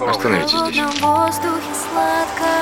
Остановитесь здесь. В воздухе сладко,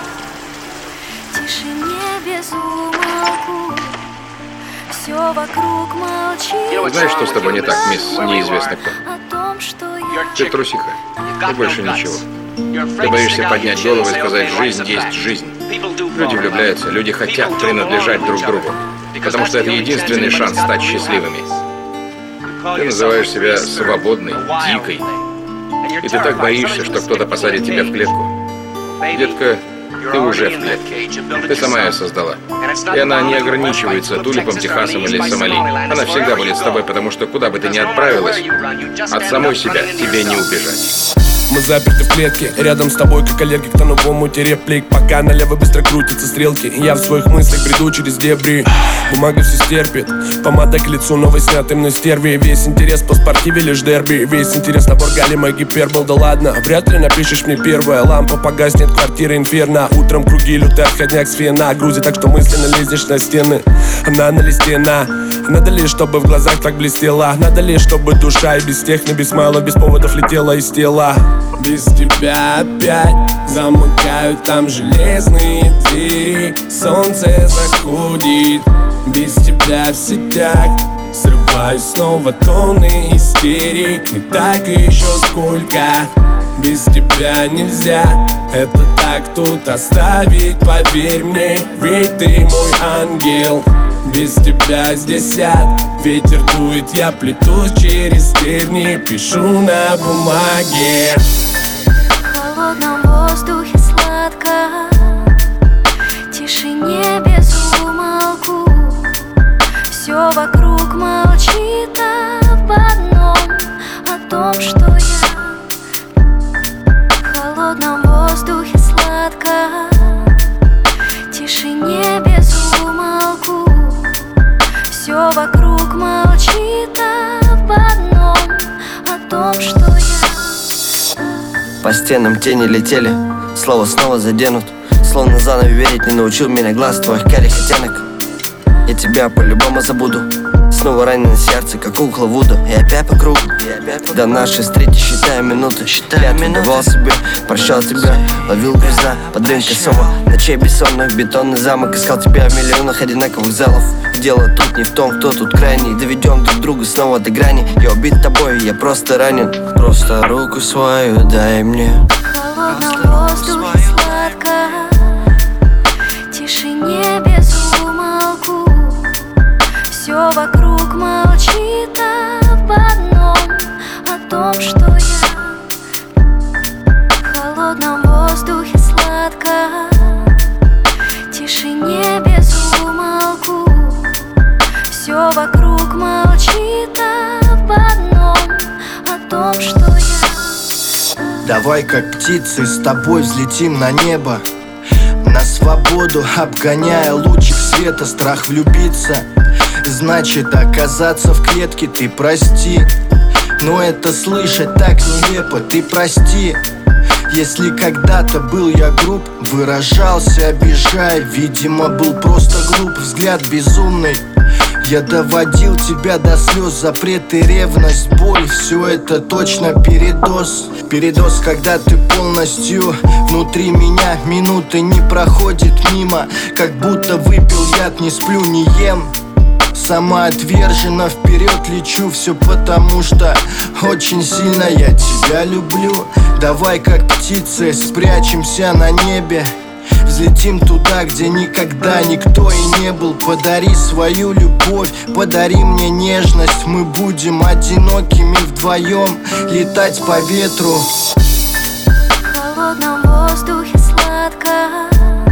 тишине без умолку, все вокруг молчит. Знаешь, что с тобой не так, мисс неизвестно кто? О том, что я Ты трусиха. И больше ничего. Ты боишься поднять голову и сказать: жизнь есть жизнь. Люди влюбляются, люди хотят принадлежать друг другу, потому что это единственный шанс стать счастливыми. Ты называешь себя свободной, дикой, и ты так боишься, что кто-то посадит тебя в клетку. Детка, ты уже в клетке. Ты сама ее создала. И она не ограничивается Тулипом, Техасом или Сомали. Она всегда будет с тобой, потому что куда бы ты ни отправилась, от самой себя тебе не убежать. Мы заперты в клетке, рядом с тобой, как аллергик на новому реплик. Пока налево быстро крутятся стрелки, я в своих мыслях бреду через дебри. Бумага все стерпит, помада к лицу новой снятой мной стерви. Весь интерес по спортиве лишь дерби. Весь интерес набор галима гипербол. Да ладно, вряд ли напишешь мне первая. Лампа погаснет, квартира инферно. Утром круги, лютый отходняк с фена. Грузи так, что мысленно лезешь на стены. Она на листе на. Надо ли, чтобы в глазах так блестела? Надо ли, чтобы душа и без техно, без смайла, без поводов летела из тела? Без тебя опять замыкают там железные двери. Солнце заходит, без тебя в сетях. Срываю снова тонны истерик. И так еще сколько. Без тебя нельзя это так тут оставить. Поверь мне, ведь ты мой ангел. Без тебя здесь ад. Ветер дует, я плетусь через терни. Пишу на бумаге. в холодном воздухе сладко, тишине без умолку, все вокруг молчит об одном, о том, что я в холодном воздухе сладко, тишине без умолку, все вокруг молчит об одном, о том, что я. По стенам тени летели, слово снова заденут. Словно заново верить не научил меня глаз твоих карих оттенок. Я тебя по-любому забуду. Снова ранено сердце, как кукла Вуду. И опять по кругу. До нашей встречи считаю минуты. Давал себе, прощал тебя. Ловил гроза под рынкой сома. Ночей бессонных, бетонный замок. Искал тебя в миллионах одинаковых залов. Дело тут не в том, кто тут крайний. Доведем друг друга снова до грани. Я убит тобой, я просто ранен. Просто руку свою дай мне. В холодном воздухе сладко, тишине без умолку, все вокруг молчит об одном, о том, что я в холодном воздухе сладко, тишине без умолку, все вокруг молчит об одном, о том, что я. Давай как птицы с тобой взлетим на небо, на свободу обгоняя лучик света. Страх влюбиться значит оказаться в клетке. Ты прости, но это слышать так нелепо. Ты прости, если когда-то был я груб, выражался обижая. Видимо, был просто глуп, взгляд безумный. Я доводил тебя до слез, запреты, ревность, боль. Все это точно передоз. Передоз, когда ты полностью внутри меня. Минуты не проходит мимо, как будто выпил яд. Не сплю, не ем, самоотверженно вперед лечу. Все потому что очень сильно я тебя люблю. Давай как птицы спрячемся на небе, взлетим туда, где никогда никто и не был. Подари свою любовь, подари мне нежность. Мы будем одинокими вдвоем летать по ветру. В холодном воздухе сладко,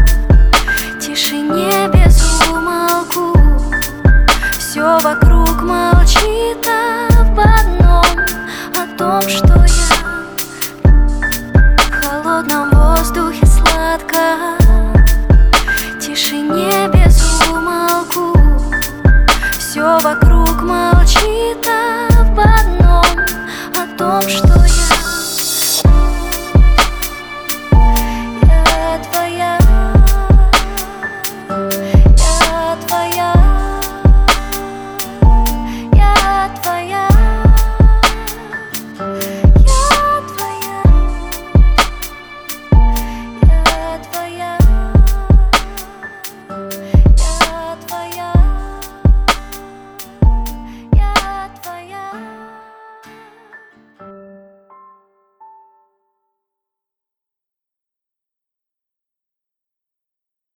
тишине без умолку, все вокруг молчит об одном, о том, что я